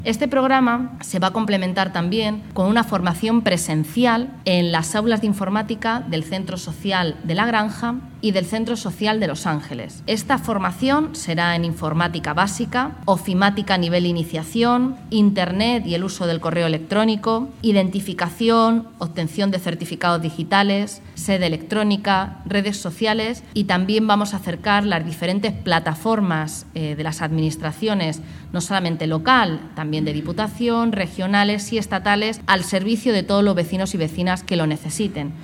Este programa se va a complementar también con una formación presencial en las aulas de informática del Centro Social de La Granja y del Centro Social de Los Ángeles. Esta formación será en informática básica, ofimática a nivel iniciación, Internet y el uso del correo electrónico, identificación, obtención de certificados digitales, sede electrónica, redes sociales, y también vamos a acercar las diferentes plataformas de las administraciones, no solamente local, también de Diputación, regionales y estatales, al servicio de todos los vecinos y vecinas que lo necesiten.